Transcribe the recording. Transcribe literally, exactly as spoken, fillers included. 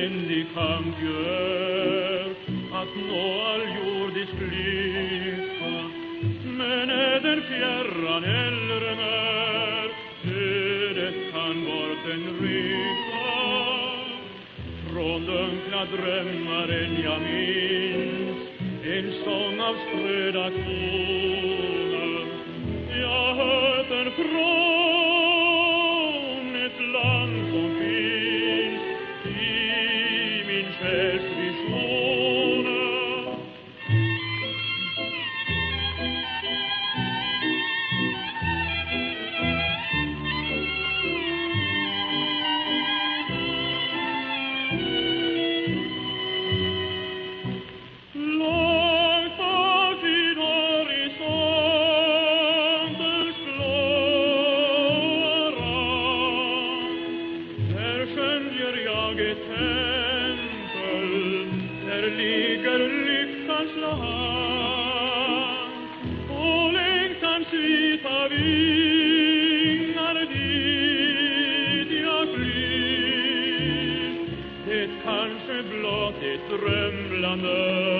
ständig kamp gör att nå all jordisk lycka. Men är den fjärran eller när ödet kan bort en rycka från dunkla drömmar än jag minns en sång av spröda toner. Jag hört den från ett land som finns i min själs visioner. Långt bort vid horisontens blåa rand, där skönjer jag ett tempel, där ligger lyckans land. Och längtans vita vingar dit jag flyr, det kanske blott ett drömlande